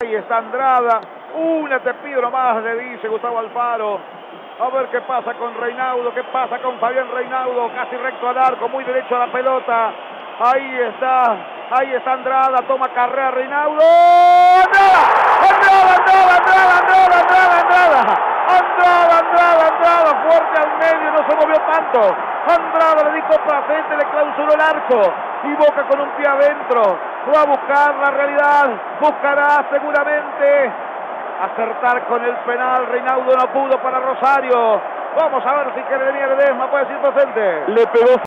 Ahí está Andrada. Una te pido nomás, le dice Gustavo Alfaro. A ver qué pasa con Reinaudo, qué pasa con Fabián Reinaudo, casi recto al arco, muy derecho a la pelota. Ahí está Andrada, toma carrera Reinaudo. Andrada, fuerte al medio, no se movió tanto. Andrada le dijo para frente, le clausuró el arco. Y Boca con un pie adentro. Va a buscar la realidad, buscará seguramente acertar con el penal. Reinaudo no pudo para Rosario. Vamos a ver si Jeremías Ledesma puede ser presente. Le pegó